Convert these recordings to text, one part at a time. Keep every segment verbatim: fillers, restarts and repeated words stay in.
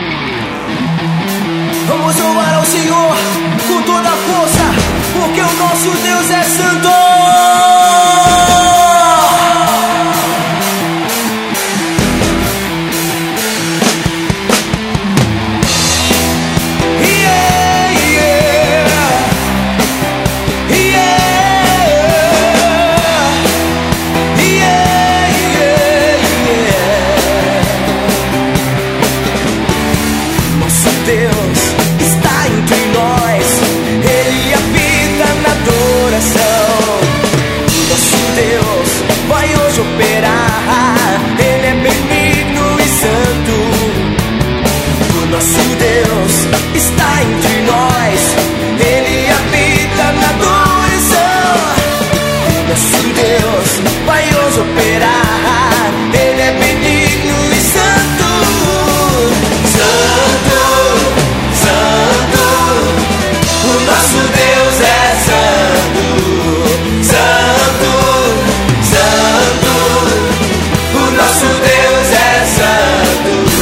Vamos louvar ao Senhor com toda a força, porque o nosso Deus é santo. Deus está entre nós, Ele habita na adoração. Nosso Deus vai hoje operar, Ele é benigno e santo. O nosso Deus está entre nós, Ele habita na adoração. Nosso Deus vai hoje operar, Ele é benigno e santo. Santo, nosso Deus é santo, santo, santo. O nosso Deus é santo.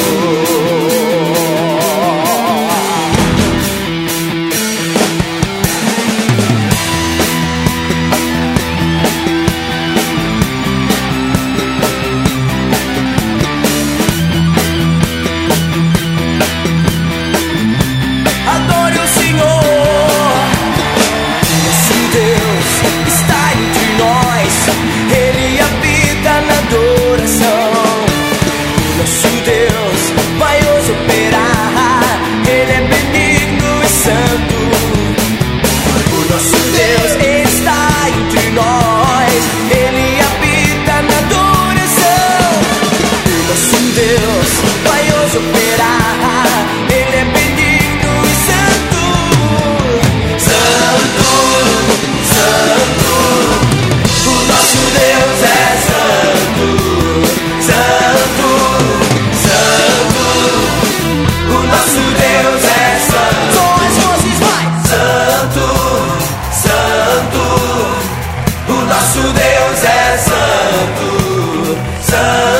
Adore o Senhor. Ele habita na adoração. Nosso Deus vai hoje operar, Ele é benigno e santo. O nosso Deus está entre nós, Ele habita na adoração. Nosso Deus vai hoje operar, Ele é benigno e santo. Santo, santo. O nosso Deus é santo, santo, santo. O nosso Deus é santo. Com as vozes, vai! Santo, santo. O nosso Deus é santo, santo.